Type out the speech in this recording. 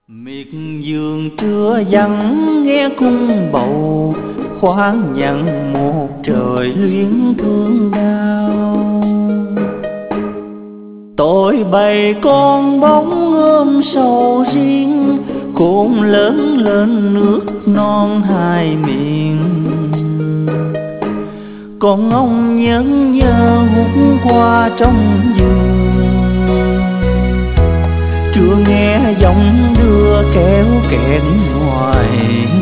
Miệt vườn trưa vắng nghe cung bầu, khoáng nhận một trời luyến thương đau. Tôi bày con bóng ôm sầu riêng, khôn lớn lên nước non hai miền. Còn ông nhẫn nhơ hút qua trong vườn, chưa nghe giọng đưa kéo kẹt ngoài